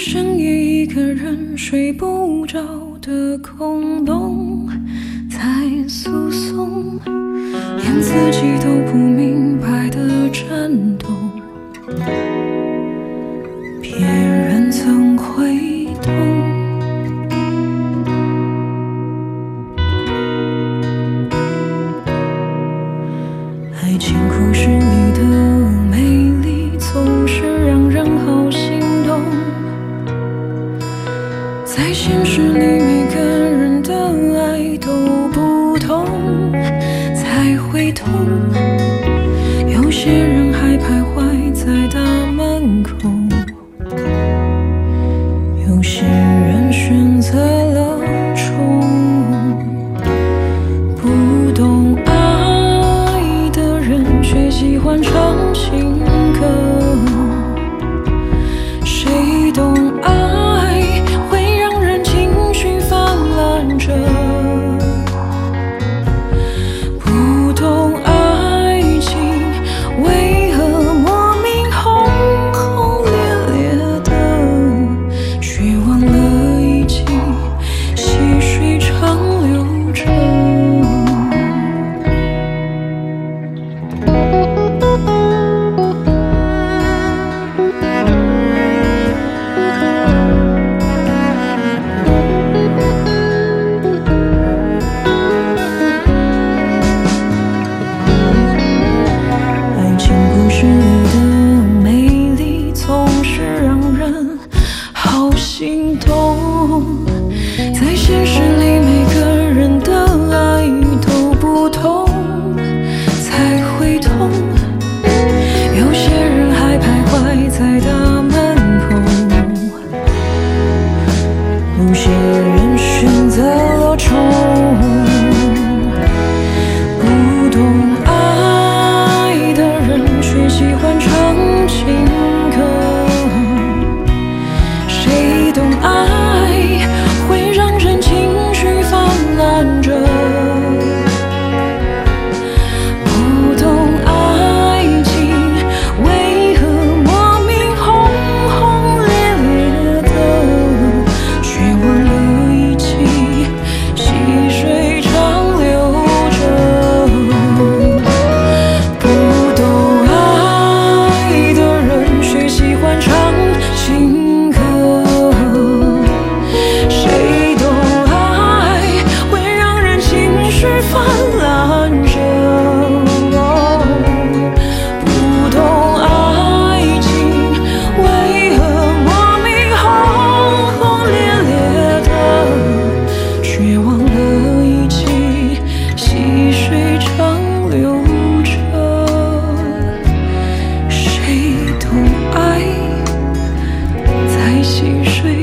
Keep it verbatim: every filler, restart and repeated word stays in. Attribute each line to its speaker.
Speaker 1: 深夜一个人睡不着的空洞，在诉讼，连自己都不明白的战斗，别人怎会懂？爱情故事里的美丽总是让人好心动，在现实里每个人的爱都不同，才会痛。有些人还徘徊在大门口，有些人选择了冲。不懂爱的人却喜欢唱情歌，谁懂爱会让人情绪泛滥着，不懂爱情为何莫名轰轰烈烈的，却忘了一起细水长流着。爱情故事里的美丽总是让人好心动，在现实里每个人的爱都不同，才会痛。有些人还徘徊在大门口，有些人选择了冲。不懂爱的人却喜欢唱情歌，谁懂爱会让人情绪泛滥着，不懂爱情为何莫名轰轰烈烈的，却忘了一起细水长流着。不懂爱的人却喜欢唱情歌，谁懂爱会让人情绪泛滥着，不懂爱情为何莫名轰轰烈烈的，却忘了一起细水长流着。谁懂爱在细水